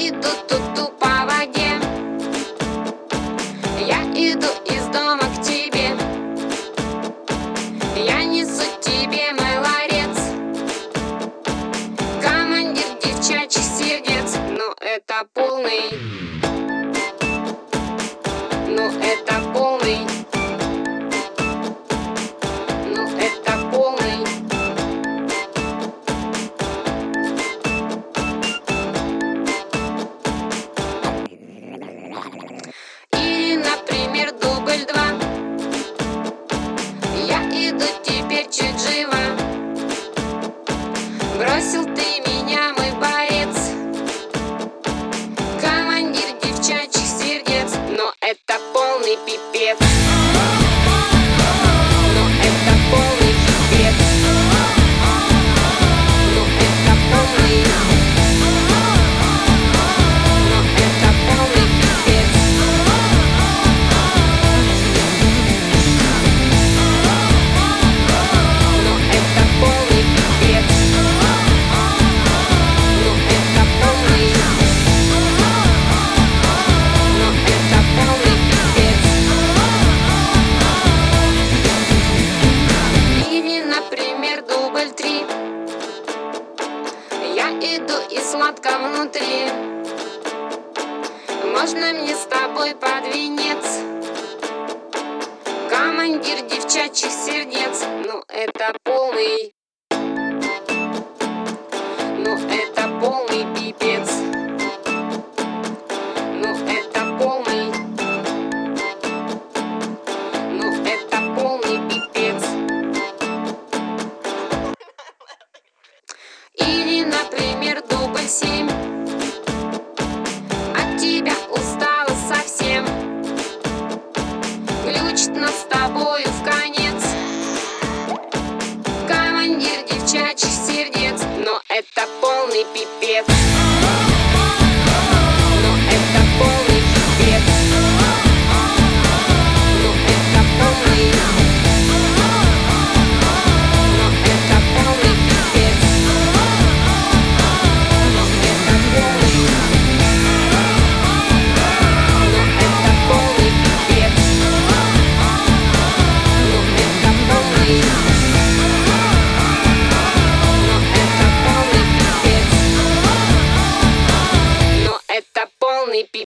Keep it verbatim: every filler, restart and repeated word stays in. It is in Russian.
иду тут по воде, я иду из дома к тебе, я несу тебе мой ларец, командир девчачьих сердец. Ну это полный, ну это полный, ну это полный. Или, например, дубль два. Я иду теперь чуть жива. Бросил ты меня, мой борец, командир девчачьих сердец. Но это полный пипец. Но это полный пипец. Но это полный. Но это полный пипец. Но это полный пипец. Но это полный. Но это полный пипец. Или, например, дубль три. Я иду и сладко внутри. Можно мне с тобой под венец, командир девчачьих сердец? Ну это полный, ну это полный пипец. Ну это полный, ну это полный пипец. Или, например, дубль семь. От тебя устала совсем, глючит нас с тобою в конец, командир девчачьих сердец. Но это полный пипец. Но это полный пипец. Но это полный. Но это полный пипец. Но это полный. Но это полный пипец. Но это полный. Но это полный пипец. Но это полный пипец.